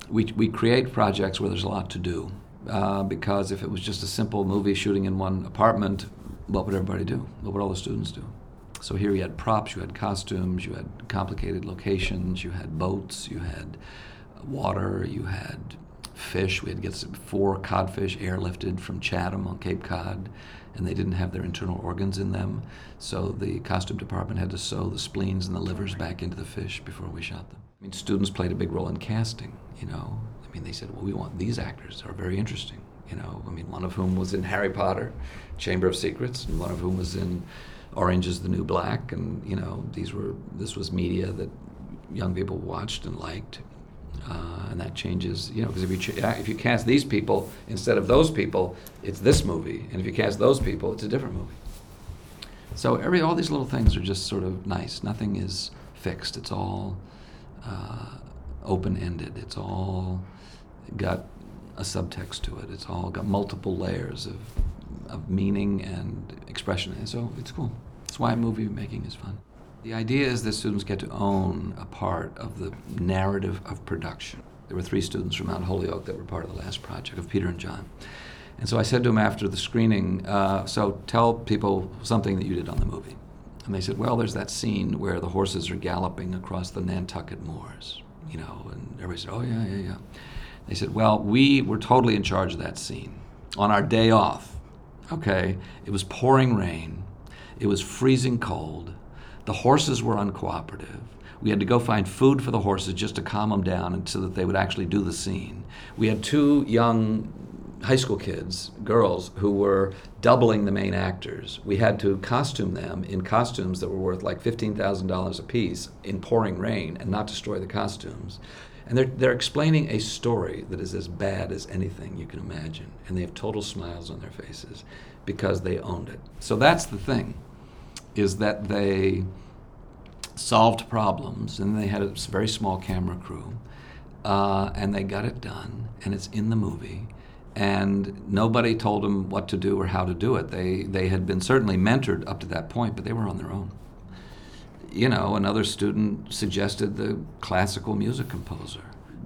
we create projects where there's a lot to do. Because if it was just a simple movie shooting in one apartment, what would everybody do? What would all the students do? So here you had props, you had costumes, you had complicated locations, you had boats, you had water, you had fish. We had to get 4 codfish airlifted from Chatham on Cape Cod, and they didn't have their internal organs in them. So the costume department had to sew the spleens and the livers back into the fish before we shot them. I mean, students played a big role in casting, you know. I mean, they said, well, we want these actors who are very interesting, you know. I mean, one of whom was in Harry Potter, Chamber of Secrets, and one of whom was in Orange is the New Black, and, you know, this was media that young people watched and liked. And that changes, you know, because if you cast these people instead of those people, it's this movie, and if you cast those people, it's a different movie. So all these little things are just sort of nice. Nothing is fixed. It's all open-ended. It's all got a subtext to it. It's all got multiple layers of meaning and expression, and so it's cool. That's why movie making is fun. The idea is that students get to own a part of the narrative of production. There were 3 students from Mount Holyoke that were part of the last project of Peter and John. And so I said to them after the screening, so tell people something that you did on the movie. And they said, well, there's that scene where the horses are galloping across the Nantucket moors, you know, and everybody said, oh, yeah. They said, well, we were totally in charge of that scene. On our day off, okay, it was pouring rain, it was freezing cold, the horses were uncooperative. We had to go find food for the horses just to calm them down and so that they would actually do the scene. We had 2 young high school kids, girls, who were doubling the main actors. We had to costume them in costumes that were worth like $15,000 a piece in pouring rain and not destroy the costumes. And they're explaining a story that is as bad as anything you can imagine. And they have total smiles on their faces because they owned it. So that's the thing, is that they solved problems, and they had a very small camera crew, and they got it done, and it's in the movie. And nobody told them what to do or how to do it. They had been certainly mentored up to that point, but they were on their own. You know, another student suggested the classical music composer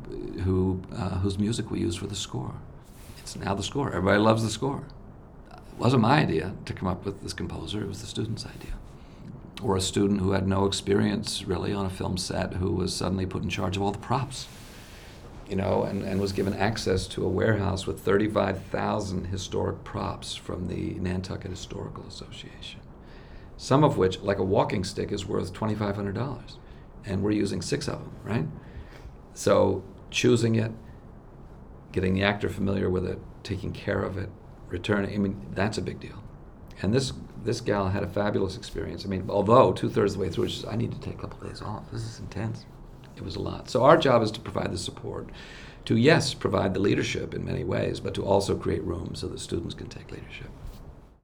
whose music we use for the score. It's now the score. Everybody loves the score. It wasn't my idea to come up with this composer. It was the student's idea. Or a student who had no experience really on a film set who was suddenly put in charge of all the props, you know, and was given access to a warehouse with 35,000 historic props from the Nantucket Historical Association. Some of which, like a walking stick, is worth $2,500. And we're using 6 of them, right? So choosing it, getting the actor familiar with it, taking care of it, returning, I mean, that's a big deal. And this gal had a fabulous experience. I mean, although 2/3 of the way through, she said, I need to take a couple of days off. This is intense. It was a lot. So our job is to provide the support, to, yes, provide the leadership in many ways, but to also create room so that students can take leadership.